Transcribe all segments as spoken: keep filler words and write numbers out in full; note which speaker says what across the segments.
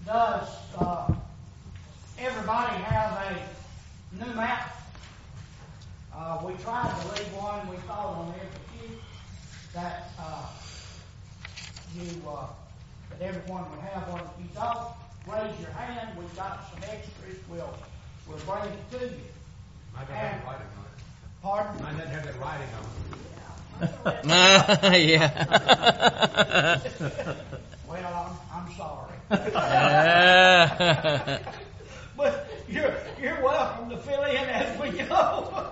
Speaker 1: Does uh, everybody have a new map? Uh, we tried to leave one. We thought on every few that uh, you uh, that everyone would have one. If you don't, raise your hand. We've got some extras. We'll we'll bring it to you.
Speaker 2: I don't have writing on it.
Speaker 1: Pardon?
Speaker 2: I didn't have that writing on
Speaker 3: Uh, yeah.
Speaker 1: Well, I'm I'm sorry.
Speaker 3: Uh,
Speaker 1: But you're you're welcome to fill in as we go.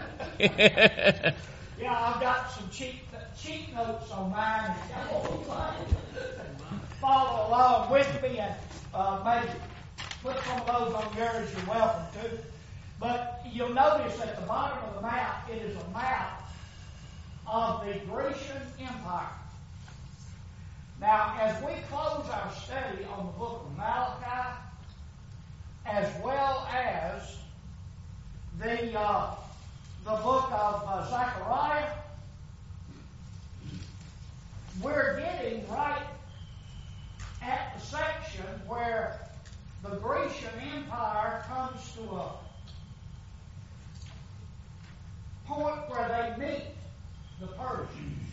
Speaker 1: Yeah, I've got some cheat cheat notes on mine. And y'all follow along with me and uh, maybe put some of those on yours. You're welcome to. But you'll notice at the bottom of the map, it is a map of the Grecian Empire. Now, as we close our study on the book of Malachi, as well as the uh, the book of uh, Zechariah, we're getting right at the section where the Grecian Empire comes to a point where they meet the Persians.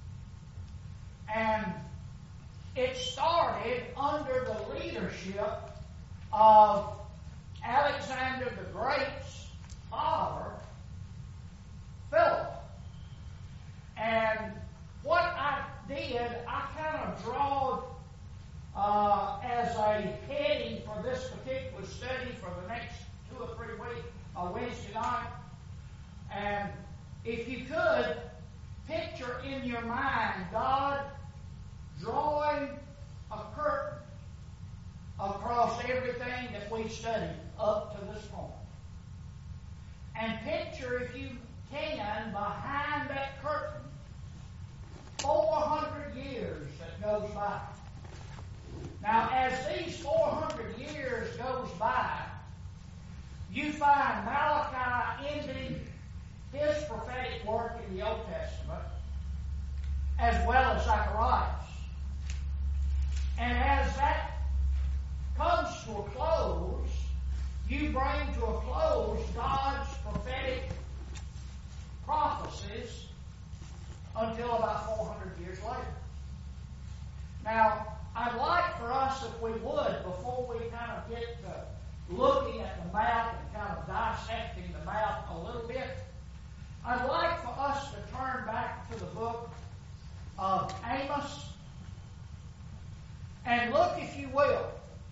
Speaker 1: And it started under the leadership of Alexander the Great's father, Philip. And what I did, I kind of drawed uh, as a heading for this particular study for the next two or three weeks, a Wednesday night. And if you could, picture in your mind God drawing a curtain across everything that we studied up to this point. And picture, if you can, behind that curtain, four hundred years that goes by. Now, as these four hundred years goes by, you find Malachi ending his prophetic work in the Old Testament, as well as Zacharias. And as that comes to a close, you bring to a close God's prophetic prophecies until about four hundred years later. Now, I'd like for us, if we would, before we kind of get to looking at the map and kind of dissecting the map a little bit, I'd like for us to turn back to the book of Amos and look, if you will,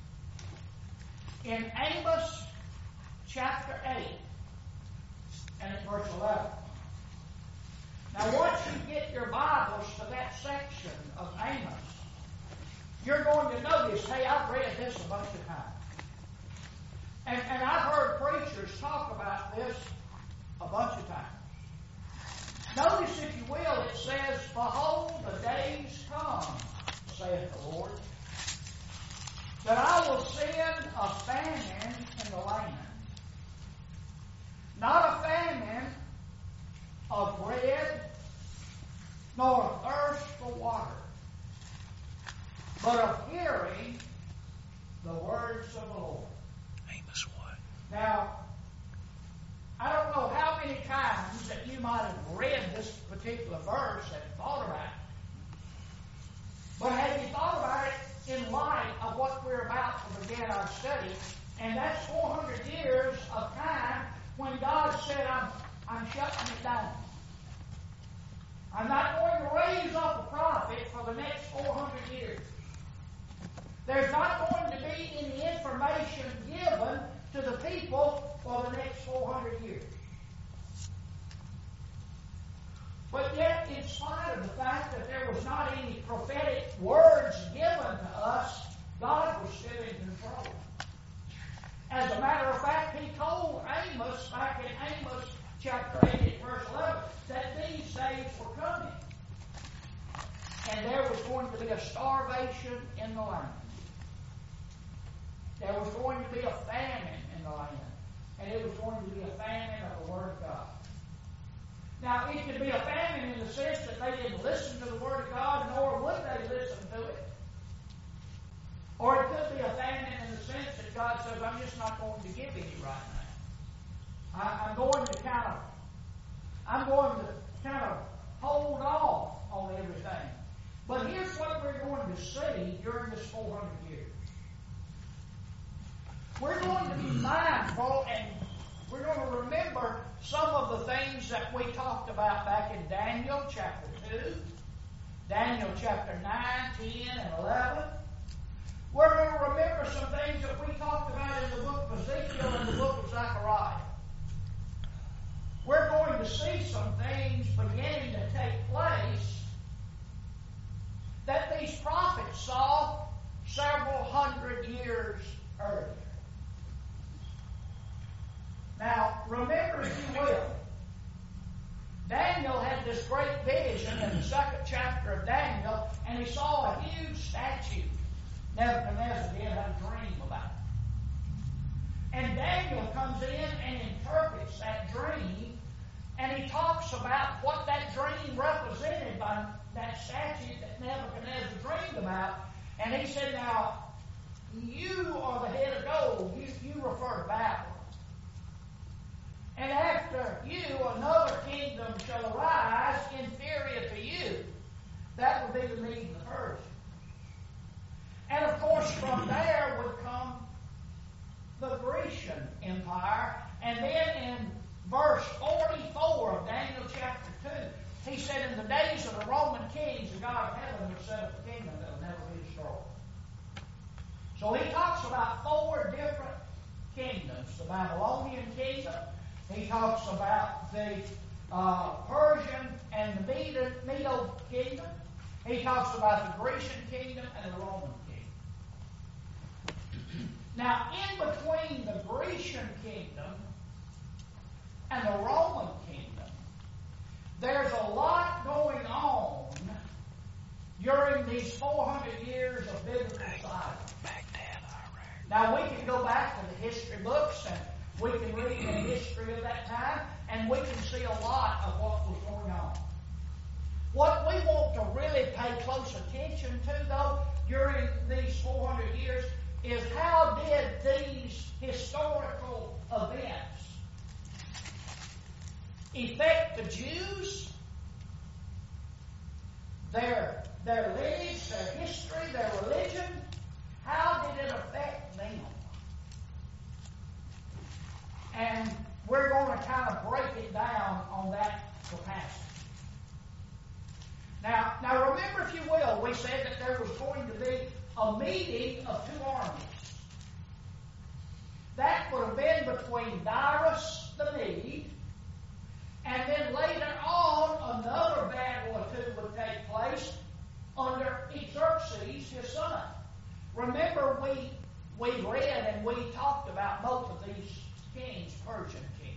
Speaker 1: in Amos chapter eight and at verse eleven. Now, once you get your Bibles to that section of Amos, you're going to notice, hey, I've read this a bunch of times. And, and I've heard preachers talk about this a bunch of times. Notice, if you will, it says, "Behold, the days come, saith the Lord, that I will send a famine in the land, not a famine of bread, nor a thirst for water, but of hearing the words of the Lord."
Speaker 3: Amos what?
Speaker 1: Now, I don't know how many times that you might have read this particular verse and thought about it. But have you thought about it in light of what we're about to begin our study? And that's four hundred years of time when God said, I'm, I'm shutting it down. I'm not going to raise up a prophet for the next four hundred years. There's not going to be any information given to the people for the next four hundred years. But yet, in spite of the fact that there was not any prophetic words given to us, God was still in control. As a matter of fact, He told Amos back in Amos chapter eight, verse eleven, that these days were coming. And there was going to be a starvation in the land. There was going to be a famine in the land. And it was going to be a famine of the Word of God. Now, it could be a famine in the sense that they didn't listen to the Word of God, nor would they listen to it. Or it could be a famine I, I'm going to kind of, I'm going to kind of hold off on everything. But here's what we're going to see during this four hundred years. We're going to be mindful, and we're going to remember some of the things that we talked about back in Daniel chapter two, Daniel chapter nine, ten, and eleven. We're going to remember some things that we talked about in the book of Ezekiel and the book of Zechariah. We're going to see some things beginning to take place that these prophets saw several hundred years earlier. Now, remember, if you will, Daniel had this great vision in the second chapter of Daniel, and he saw a huge statue Nebuchadnezzar did had a dream about. And Daniel comes in and interprets that dream, and he talks about what that dream represented by that statue that Nebuchadnezzar dreamed about. And he said, now, you are the head of gold. You, you refer to Babylon. And after you, another kingdom shall arise inferior to you. That would be the Medes and the Persians. And of course, from there would come the Grecian Empire. And then in verse forty-four of Daniel chapter two, he said, in the days of the Roman kings, the God of heaven would set up a kingdom that will never be destroyed. So he talks about four different kingdoms. The Babylonian kingdom. He talks about the uh, Persian and the Medo, Medo kingdom. He talks about the Grecian kingdom and the Roman kingdom. Now, in between the Grecian kingdom and the Roman kingdom, there's a lot going on during these four hundred years of biblical silence. Now, we can go back to the history books and we can read the history of that time, and we can see a lot of what was going on. What we want to really pay close attention to, though, during these four hundred years, is how did these historical events affect the Jews, their, their lineage, their history, their religion? How did it affect them? And we're going to kind of break it down on that capacity. Now, now remember, if you will, we said that there was going to be a meeting of two armies. That would have been between Darius the Mede, and then later on another battle or two would take place under Xerxes, his son. Remember, we we read and we talked about both of these kings, Persian kings.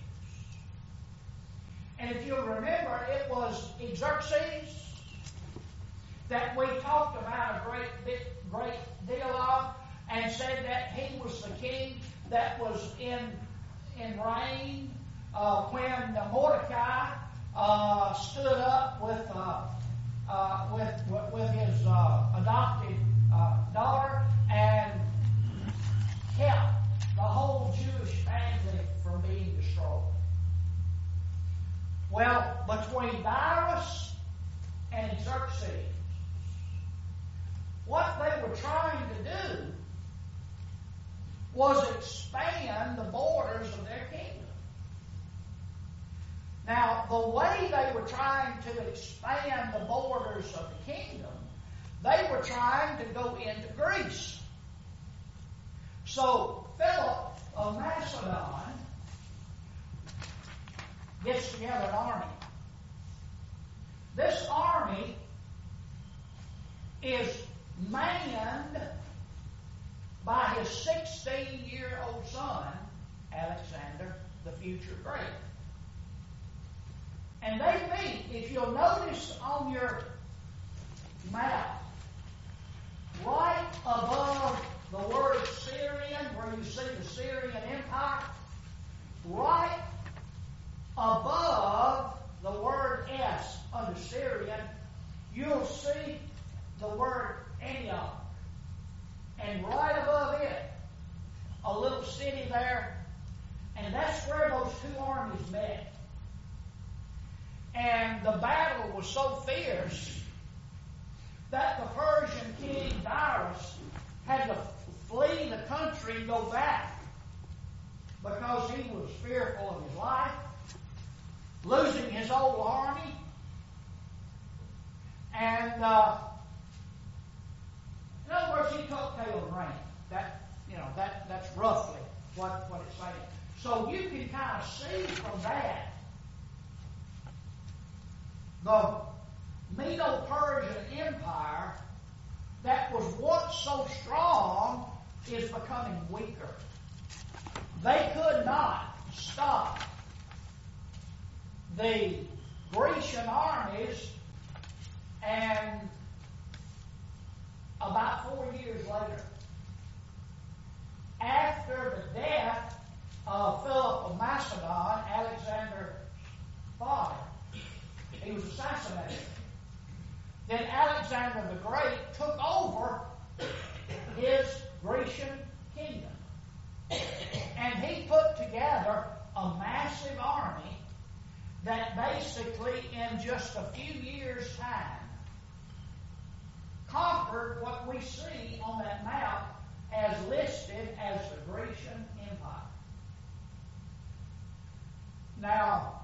Speaker 1: And if you'll remember, it was Xerxes that we talked about a great bit, great deal of, and said that he was the king that was in in reign uh, when Mordecai uh, stood up with uh, uh, with with his uh, adopted uh, daughter and kept the whole Jewish family from being destroyed. Well, between Darius and Xerxes, what they were trying to do was expand the borders of their kingdom. Now, the way they were trying to expand the borders of the kingdom, they were trying to go into Greece. So, Philip of Macedon gets together an army. This army is manned by his sixteen-year-old son, Alexander, the future great. And they meet, if you'll notice on your map, right above the word Syrian, where you see the Syrian Empire, right above the word S under Syrian, you'll see the word Antioch. And right above it, a little city there And that's where those two armies met. And the battle was so fierce that the Persian king Darius had to flee the country and go back because he was fearful of his life, losing his whole army. And uh, in other words, he took tail and ran. That you know that that's roughly what, what it's saying. So you can kind of see from that the Medo-Persian Empire that was once so strong is becoming weaker. They could not stop the Grecian armies, and about four years later, after the death of Philip of Macedon, Alexander's father, he was assassinated. Then Alexander the Great took over his Grecian kingdom. And he put together a massive army that basically in just a few years' time conquered what we see on that map as listed as the Grecian Empire. Now,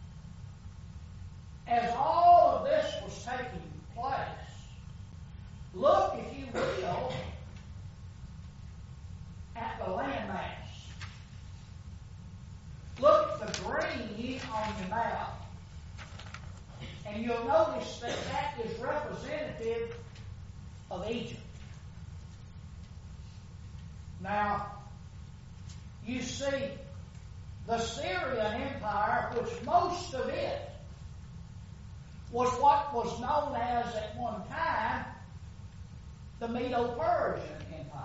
Speaker 1: as all of this was taking place, look, if you will, at the landmass. Look at the green on your map, and you'll notice that that is representative of Egypt. Now, you see, the Syrian Empire, which most of it was what was known as at one time the Medo-Persian Empire.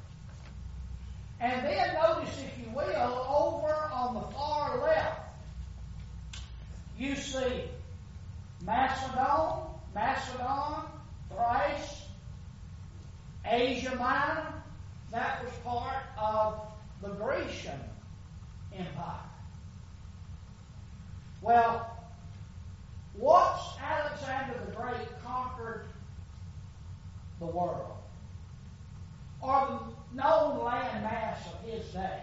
Speaker 1: And then notice, if you will, over on the far left, you see Macedon, Macedon, Thrace, Asia Minor. That was part of the Grecian Empire. Well, once Alexander the Great conquered the world, or the known landmass of his day,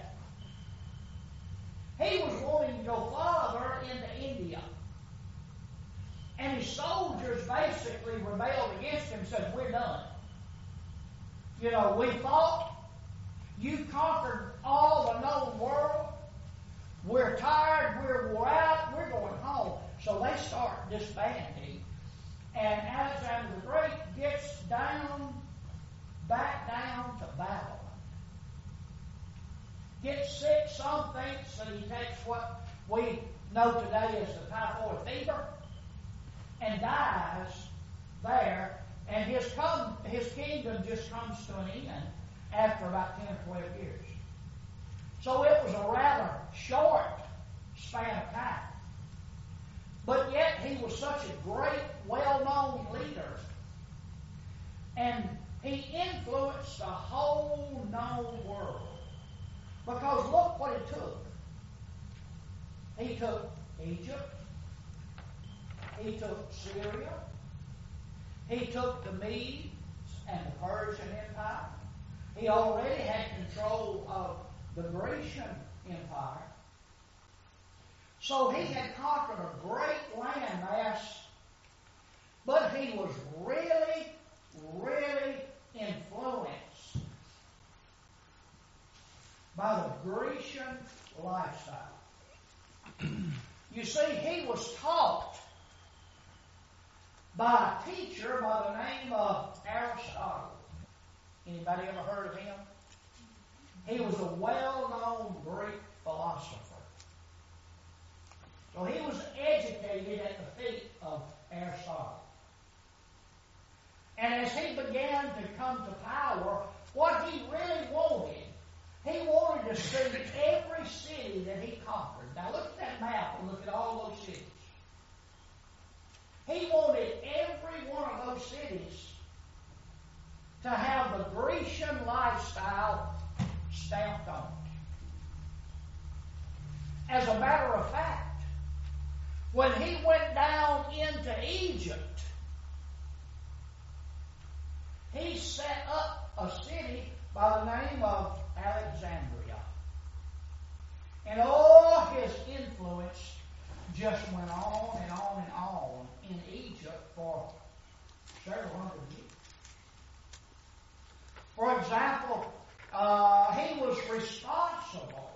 Speaker 1: he was wanting to go farther into India. And his soldiers basically rebelled against him and said, "We're done. You know, we fought. You conquered all the known world. We're tired. We're wore out. We're going home." So they start disbanding. And Alexander the Great gets down, back down to Babylon. Gets sick, some thinks that he takes what we know today as the typhoid fever, and dies there, and his come, his kingdom just comes to an end after about ten or twelve years. So it was a rather short span of time. But yet he was such a great, well-known leader, and he influenced the whole known world. Because look what he took. He took Egypt. He took Syria. He took the Medes and the Persian Empire. He already had control of the Grecian Empire. So he had conquered a great landmass, but he was really, really influenced by the Grecian lifestyle. You see, he was taught by a teacher by the name of Aristotle. Anybody ever heard of him? He was a well-known Greek philosopher. So he was educated at the feet of Aristotle. And as he began to come to power, what he really wanted, he wanted to see every city that he conquered. Now look at that map and look at all those cities. He wanted every one of those cities to have the Grecian lifestyle stamped on As a matter of fact, when he went down into Egypt, he set up a city by the name of Alexandria. And all his influence just went on and on and on in Egypt for several hundred years. For example, uh, he was responsible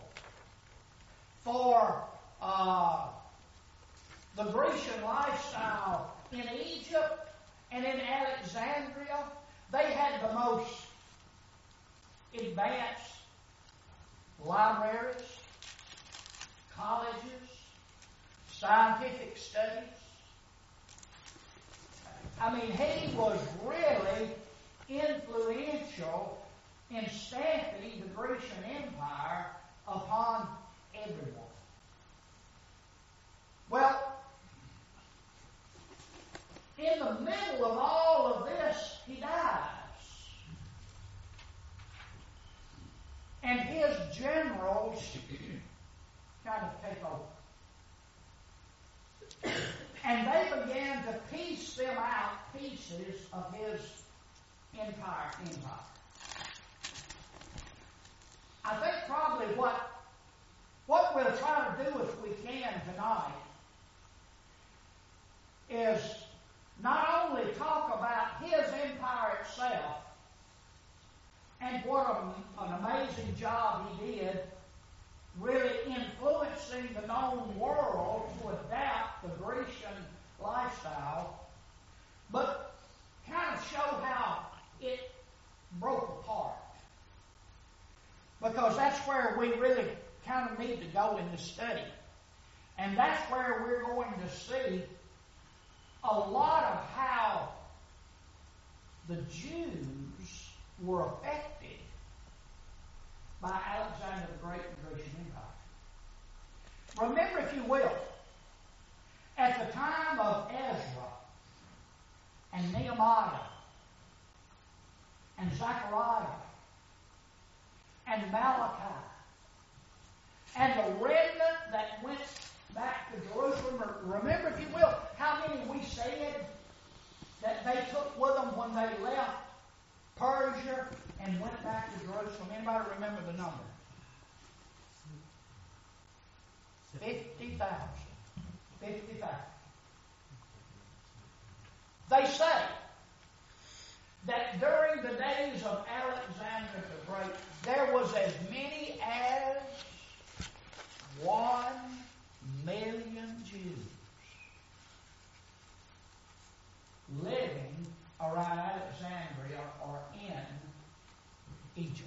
Speaker 1: for uh, the Grecian lifestyle in Egypt and in Alexandria. They had the most advanced libraries, colleges, scientific studies. I mean, he was really influential in stamping the Grecian Empire upon everyone. Well, in the middle of all of this, he dies. And his generals kind of take over. And they began to piece them out, pieces of his entire empire. I think probably what, what we'll try to do if we can tonight is not only talk about his empire itself and what a, an amazing job he did really influencing the known world to adapt the Grecian lifestyle, but kind of show how it broke apart. Because that's where we really kind of need to go in the study. And that's where we're going to see a lot of how the Jews were affected by Alexander the Great and the Grecian Empire. Remember, if you will, at the time of Ezra and Nehemiah and Zechariah and Malachi and the remnant that went back to Jerusalem, remember, if you will, how many we said that they took with them when they left Persia and went back to Jerusalem? Anybody remember the number? Fifty thousand. Fifty thousand. They say that during the days of Alexander the Great, there was as many as one million Jews living around Alexandria or in Egypt.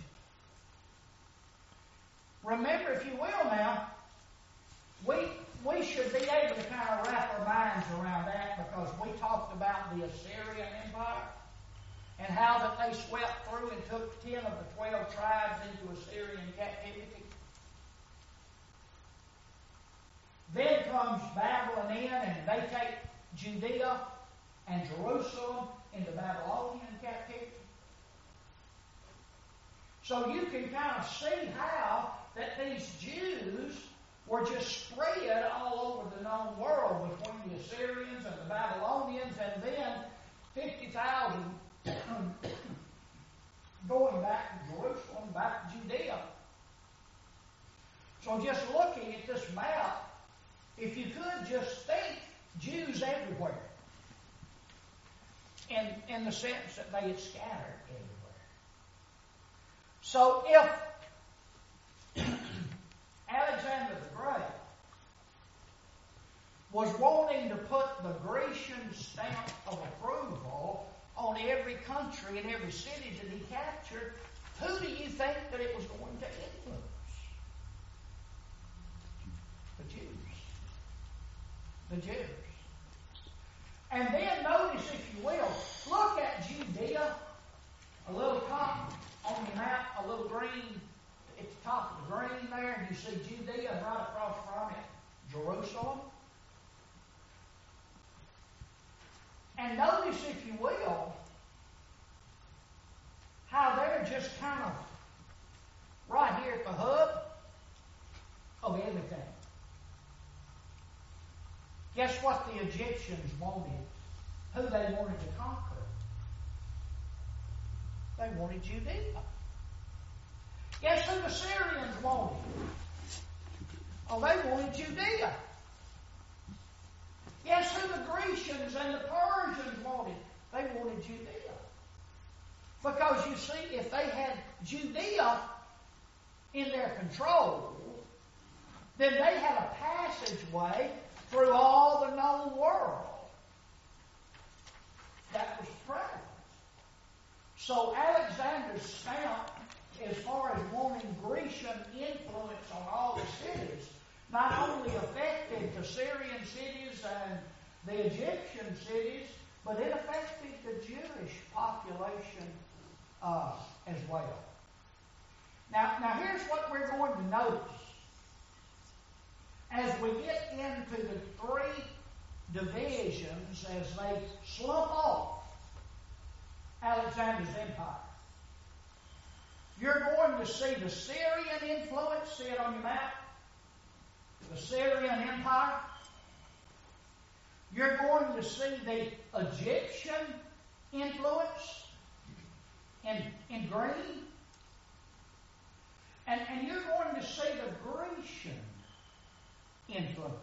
Speaker 1: Remember, if you will now, we, we should be able to kind of wrap our minds around that, because we talked about the Assyrian Empire and how that they swept through and took ten of the twelve tribes into Assyrian captivity. Then comes Babylon in, and they take Judea and Jerusalem into Babylonian captivity. So you can kind of see how that these Jews were just spread all over the known world between the Assyrians and the Babylonians, and then fifty thousand going back to Jerusalem, back to Judea. So just looking at this map, if you could just think Jews everywhere, in, in the sense that they had scattered everywhere. So if Alexander the Great was wanting to put the Grecian stamp of approval on every country and every city that he captured, who do you think that it was going to influence? The Jews. The Jews. And then notice, if you will, look at Judea, a little top on the map, a little green at the top of the green there, and you see Judea, and right across from it, Jerusalem. And notice, if you will, how they're just kind of right here at the hub of everything. Guess what the Egyptians wanted? Who they wanted to conquer? They wanted Judea. Guess who the Syrians wanted? Oh, they wanted Judea. Guess who the Grecians and the Persians wanted? They wanted Judea. Because you see, if they had Judea in their control, then they had a passageway through all the known world. That was prevalent. So Alexander's stamp, as far as wanting Grecian influence on all the cities, not only affected the Syrian cities and the Egyptian cities, but it affected the Jewish population uh, as well. Now, now here's what we're going to notice. As we get into the three divisions, as they slump off Alexander's empire, you're going to see the Syrian influence. See it on your map? The Syrian Empire. You're going to see the Egyptian influence in, in green. And, and you're going to see the Grecian influence.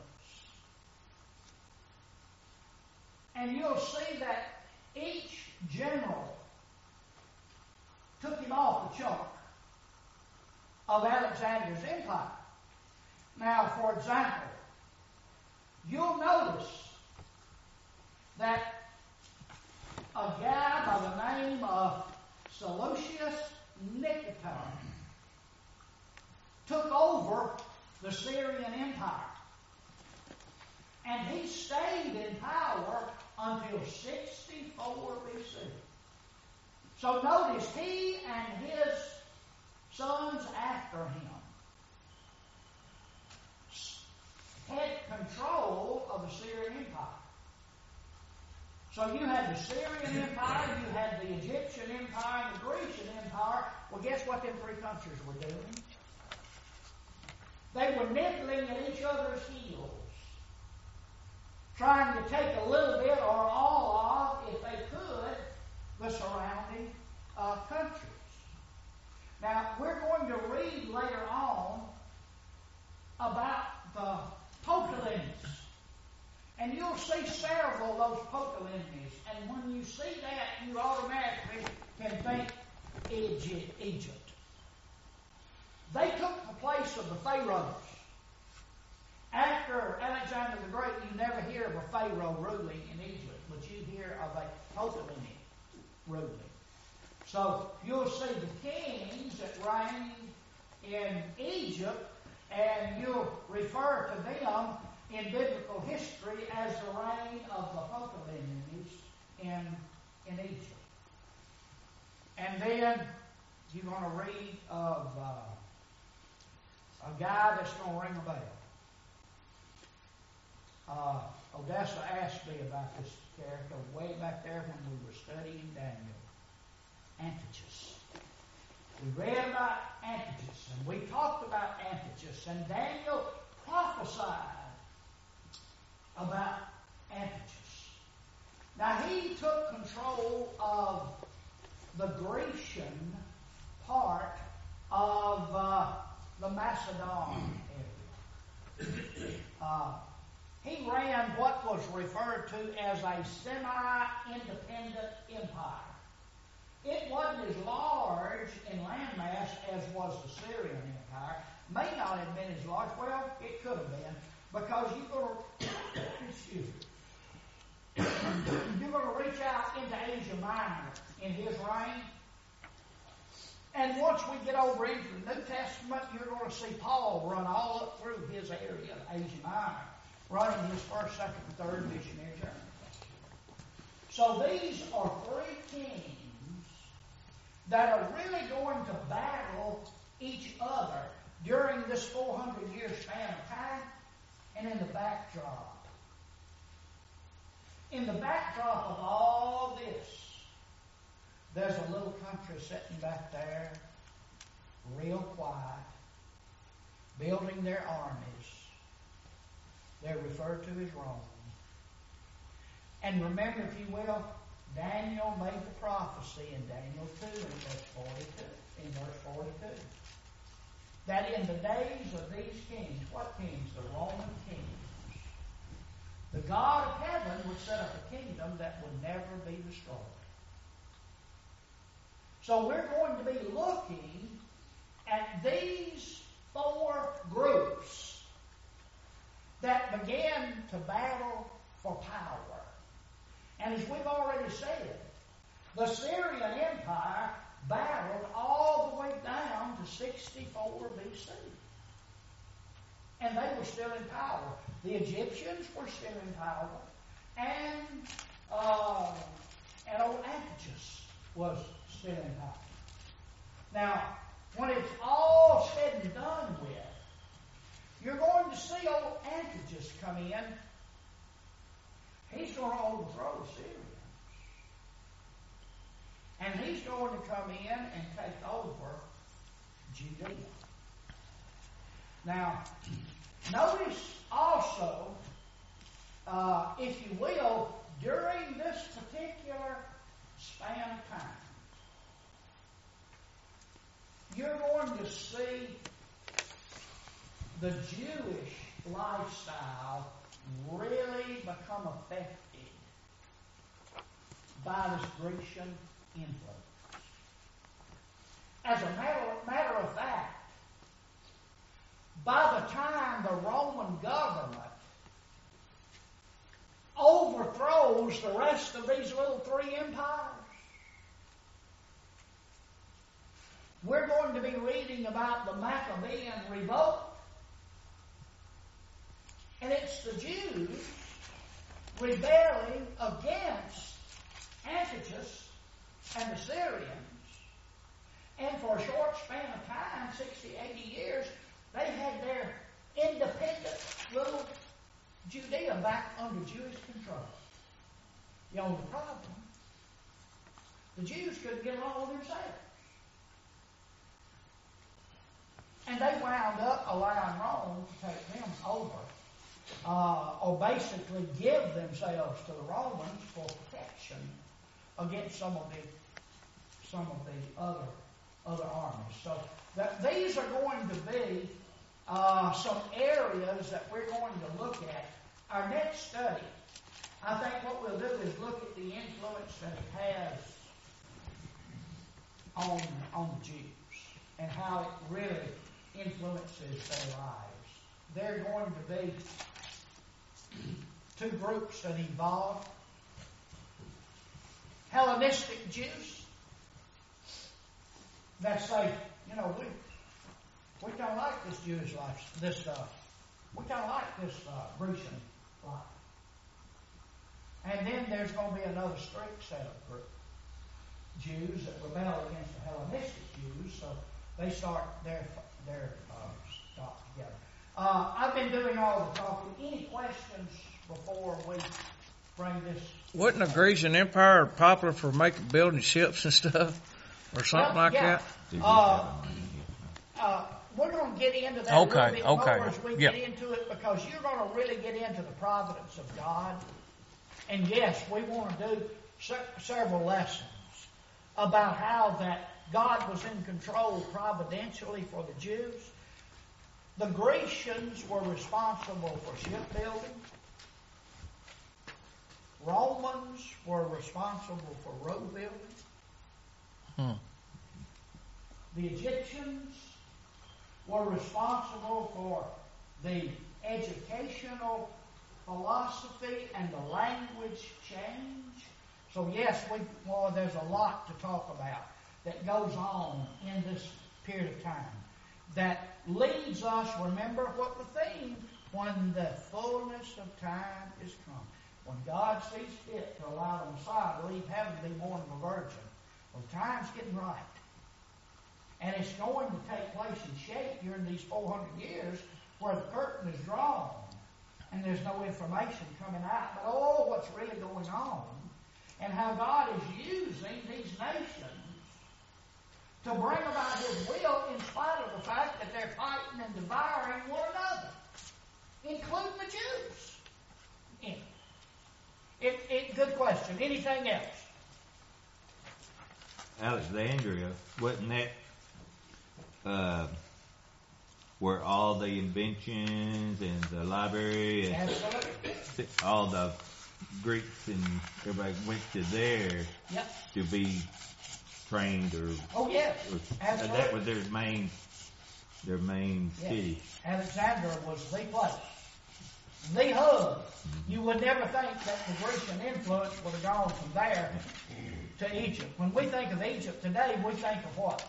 Speaker 1: And you'll see that each general took him off the chunk of Alexander's empire. Now, for example, you'll notice that a guy by the name of Seleucus Nicator took over the Syrian Empire. And he stayed in power until sixty-four B C. So notice he and his sons after him had control of the Syrian Empire. So you had the Syrian Empire, you had the Egyptian Empire, and the Grecian Empire. Well, guess what them three countries were doing? They were nibbling at each other's heels, trying to take a little bit or all of, if they could, the surrounding uh, countries. Now, we're going to read later on about the Ptolemies. And you'll see several of those Ptolemies. And when you see that, you automatically can think Egypt. Egypt. They took the place of the Pharaohs. After Alexander the Great, you never hear of a Pharaoh ruling in Egypt, but you hear of a Ptolemy ruling. So you'll see the kings that reigned in Egypt, and you'll refer to them in biblical history as the reign of the Ptolemies in, in Egypt. And then you're going to read of uh, a guy that's going to ring a bell. Uh, Odessa asked me about this character way back there when we were studying Daniel. Antiochus. We read about Antiochus, and we talked about Antiochus, and Daniel prophesied about Antiochus. Now, he took control of the Grecian part of uh, the Macedon area. Uh, he ran what was referred to as a semi-independent empire. It wasn't as large in landmass as was the Syrian Empire. May not have been as large. Well, it could have been, because you're going to, excuse me, you're going to reach out into Asia Minor in his reign. And once we get over into the New Testament, you're going to see Paul run all up through his area of Asia Minor, running his first, second, and third missionary journey. So these are three kings that are really going to battle each other during this four hundred year span of time, and in the backdrop. In the backdrop of all this, there's a little country sitting back there, real quiet, building their armies. They're referred to as Rome. And remember, if you will, Daniel made the prophecy in Daniel two in verse forty-two. In verse forty-two. That in the days of these kings, what kings? The Roman kings. The God of heaven would set up a kingdom that would never be destroyed. So we're going to be looking at these four groups that began to battle for power. And as we've already said, the Syrian Empire battled all the way down to sixty-four B C. And they were still in power. The Egyptians were still in power. And, uh, and old Antiochus was still in power. Now, when it's all said and done with, you're going to see old Antiochus come in. He's going to overthrow the Syrians. And he's going to come in and take over Judea. Now, notice also, uh, if you will, during this particular span of time, you're going to see the Jewish lifestyle really become affected by this Grecian influence. As a matter, matter of fact, by the time the Roman government overthrows the rest of these little three empires, we're going to be reading about the Maccabean revolt. And it's the Jews rebelling against Antiochus and the Syrians. And for a short span of time, sixty, eighty years, they had their independent little Judea back under Jewish control. You know the problem? The Jews couldn't get along with themselves. And they wound up allowing Rome to take them over. Uh, or basically give themselves to the Romans for protection against some of the some of the other other armies. So that these are going to be uh, some areas that we're going to look at. Our next study, I think what we'll do is look at the influence that it has on on the Jews and how it really influences their lives. They're going to be two groups that evolved. Hellenistic Jews that say, you know, we we don't like this Jewish life, this uh, we don't like this uh, Grecian life. And then there's going to be another strict set of group, Jews that rebel against the Hellenistic Jews, so they start their their uh, stock together. Uh, I've been doing all the talking. Any questions before we bring this?
Speaker 3: Wasn't the Grecian Empire popular for making building ships and stuff, or something
Speaker 1: well,
Speaker 3: like
Speaker 1: yeah.
Speaker 3: that?
Speaker 1: Uh, uh, we're going to get into that
Speaker 3: Okay,
Speaker 1: a little bit
Speaker 3: okay.
Speaker 1: more as we
Speaker 3: Yep.
Speaker 1: get into it, because you're going to really get into the providence of God. And yes, we want to do se- several lessons about how that God was in control providentially for the Jews. The Grecians were responsible for shipbuilding. Romans were responsible for road building.
Speaker 3: Hmm.
Speaker 1: The Egyptians were responsible for the educational philosophy and the language change. So yes, we, well, there's a lot to talk about that goes on in this period of time that leads us, remember what the theme, when the fullness of time is come. When God sees fit to allow the Messiah to leave heaven to be born of a virgin. Well, the time's getting right. And it's going to take place in shape during these four hundred years where the curtain is drawn and there's no information coming out. But oh, what's really going on and how God is using these nations to bring about His will in spite of the fact that they're fighting and devouring one another, including the Jews. And It, it, good question. Anything else?
Speaker 4: Alexandria, wasn't that uh, where all the inventions and the library and
Speaker 1: Absolutely.
Speaker 4: all the Greeks and everybody went to there
Speaker 1: Yep.
Speaker 4: to be trained or,
Speaker 1: Oh, yes.
Speaker 4: or
Speaker 1: Absolutely.
Speaker 4: that was their main their main
Speaker 1: Yes.
Speaker 4: city.
Speaker 1: Alexandria was the place. The hub. You would never think that the Grecian influence would have gone from there to Egypt. When we think of Egypt today, we think of what?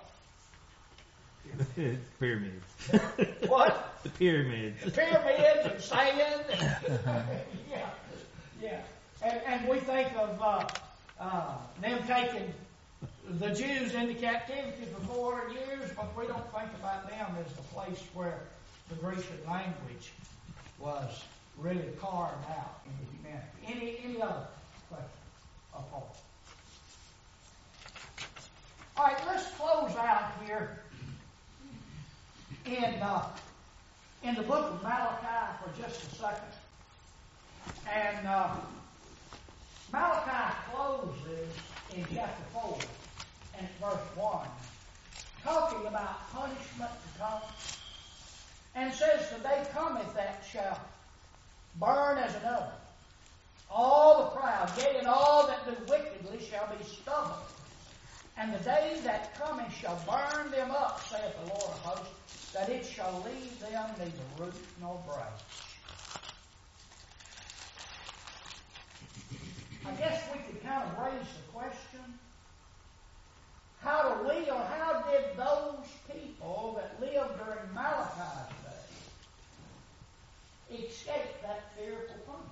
Speaker 4: Pyramids.
Speaker 1: What?
Speaker 4: The pyramids.
Speaker 1: The pyramids and sand. yeah, yeah. And, and we think of uh, uh, them taking the Jews into captivity for four hundred years, but we don't think about them as the place where the Grecian language was really carved out into humanity. Any any other question of Paul? All right, let's close out here in uh, in the book of Malachi for just a second. And uh, Malachi closes in chapter four and verse one, talking about punishment to come, and says, "The day cometh that shall burn as an oven. All the proud, yea, and all that do wickedly shall be stubble. And the day that cometh shall burn them up, saith the Lord of hosts, that it shall leave them neither root nor branch." I guess we could kind of raise the question, how do we, or how did those people that lived during Malachi's day escape that fearful punishment?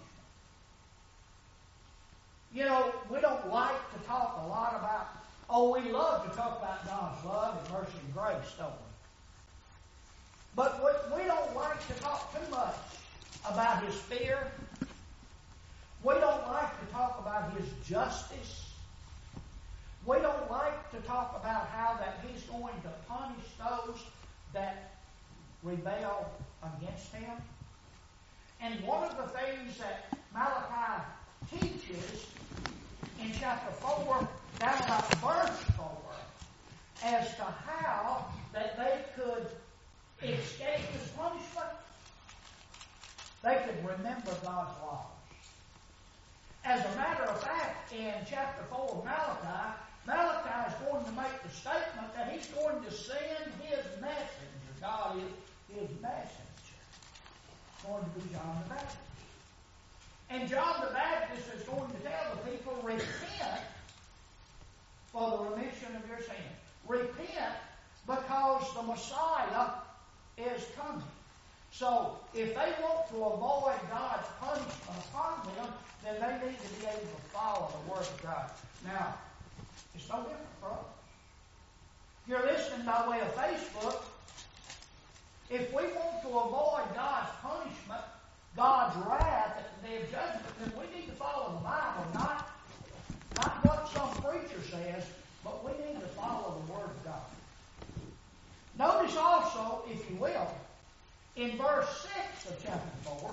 Speaker 1: You know, we don't like to talk a lot about, oh, we love to talk about God's love and mercy and grace, don't we? But we, we don't like to talk too much about His fear. We don't like to talk about His justice. We don't like to talk about how that He's going to punish those that rebel against Him. And one of the things that Malachi teaches in chapter four, down about verse four, as to how that they could escape this punishment, they could remember God's laws. As a matter of fact, in chapter four of Malachi, Malachi is going to make the statement that he's going to send his messenger. God is his messenger. It's going to be John the Baptist. And John the Baptist is going to tell the people, repent for the remission of your sin. Repent because the Messiah is coming. So, if they want to avoid God's punishment upon them, then they need to be able to follow the Word of God. Now, it's no different for us. If you're listening by way of Facebook, if we want to avoid God's punishment, God's wrath at the day of judgment, then we need to follow the Bible, not, not what some preacher says, but we need to follow the Word of God. Notice also, if you will, in verse six of chapter four,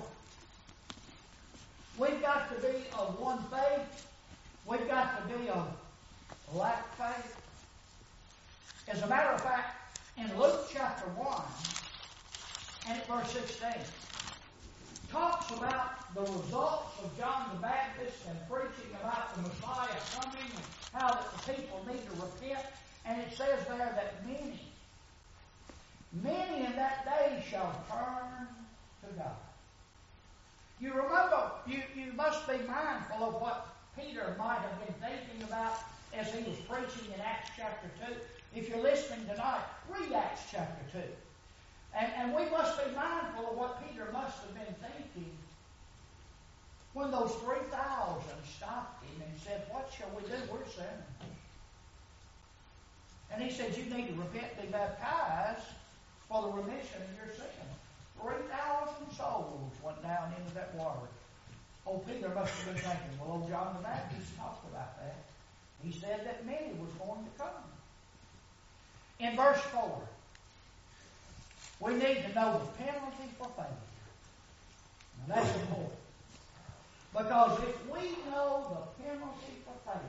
Speaker 1: we've got to be of one faith. We've got to be of like faith. As a matter of fact, in Luke chapter one and at verse sixteen, talks about the results of John the Baptist and preaching about the Messiah coming and how that the people need to repent. And it says there that many, many in that day shall turn to God. You remember, you, you must be mindful of what Peter might have been thinking about as he was preaching in Acts chapter two. If you're listening tonight, read Acts chapter two. And, and we must be mindful of what Peter must have been thinking when those three thousand stopped him and said, "What shall we do? We're sinners." And he said, "You need to repent and be baptized for the remission of your sins." three thousand souls went down into that water. Oh, Peter must have been thinking, well, old John the Baptist talked about that. He said that many was going to come. In verse four, we need to know the penalty for failure. Now, that's important. Because if we know the penalty for failure,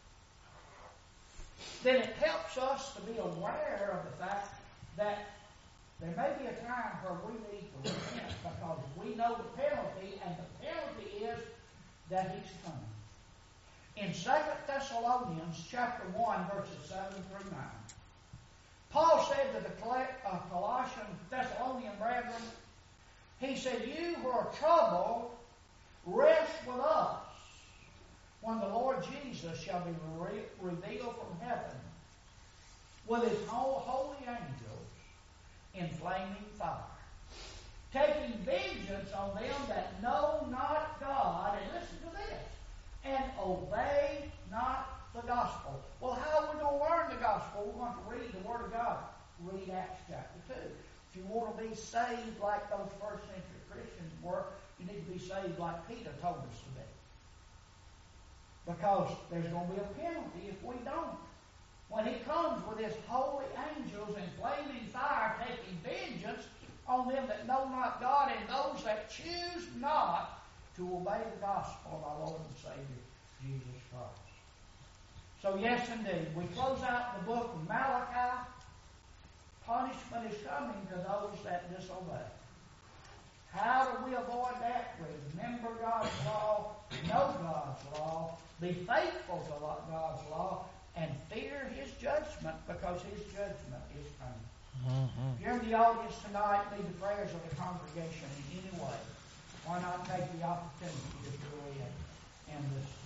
Speaker 1: then it helps us to be aware of the fact that there may be a time where we need to repent because we know the penalty, and the penalty is that He's coming. In Second Thessalonians chapter one, verses seven through nine, Paul said to the Colossian Thessalonian brethren, he said, "You who are troubled, rest with us when the Lord Jesus shall be re- revealed from heaven with His whole holy angels in flaming fire, taking vengeance on them that know not God," and listen to this, "and obey not the gospel." Well, how are we going to learn the gospel? We're going to read the Word of God. Read Acts chapter two. If you want to be saved like those first century Christians were, you need to be saved like Peter told us to be. Because there's going to be a penalty if we don't. When He comes with His holy angels in flaming fire, taking vengeance on them that know not God and those that choose not to obey the gospel of our Lord and Savior, Jesus Christ. So yes, indeed, we close out the book of Malachi. Punishment is coming to those that disobey. How do we avoid that? Remember God's law, know God's law, be faithful to God's law, and fear His judgment, because His judgment is coming. Mm-hmm. If you're in the audience tonight, need the prayers of the congregation in any way, why not take the opportunity to go in and this